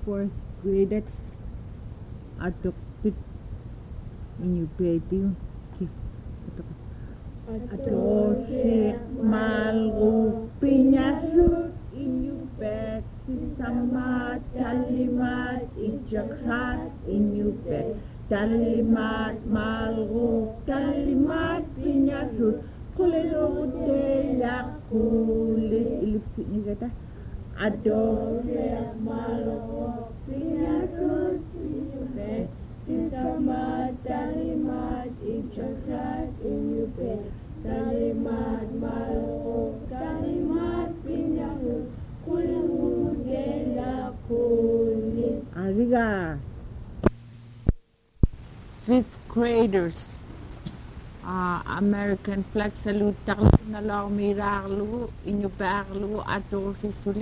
fourth grade adopted inyo baby Atosik malgu pinyasut inyo bet sama talimat ijakhat inyo bet talimat malgu talimat pinyasut kulelo ya kulit ilipsi ni kata Atosik malgu pinyasut inyo bet sama talimat ijakhat inyo bet Kalimat maluk, kalimat pinyahut, kulhud gela kulit. Ariga. Fifth graders. American flag salute taklu na lang mirarlu, inyo parlu ato fisuli.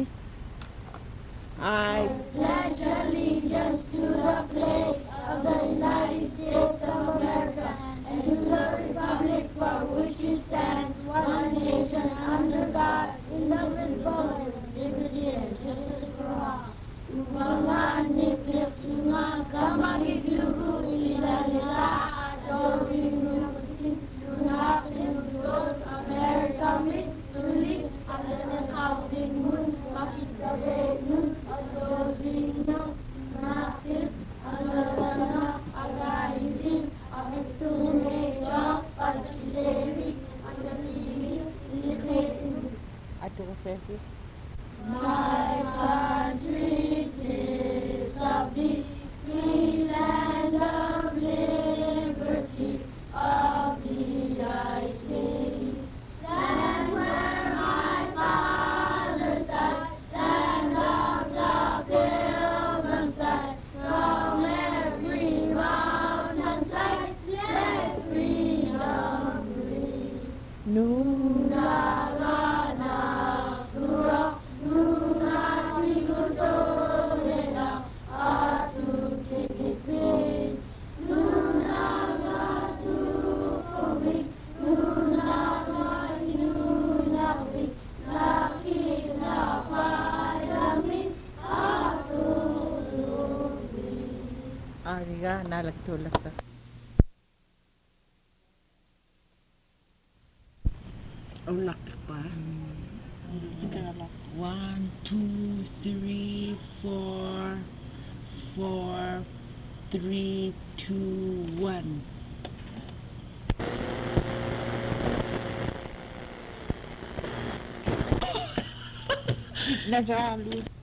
I pledge allegiance to the flag of the United States of America and to the republic for which it stands, one nation, under God, indivisible, with liberty and justice for all. Ubangan niplik sunga kamagiglugu ilalisa adoring lunak lindot America mitsuli adatin hawding mun makitabe nun adoring nun nakit alalana agahidin abitune chak pagsisevi agahidin likhit Atosik My country is of the free land of liberty, of the I-City, land where my fathers died, land of the pilgrims died, from every mountain side, let freedom ring. Ariga nalagtulak sa ulak pa 1 2 3 4 4 3 2 1 Najalu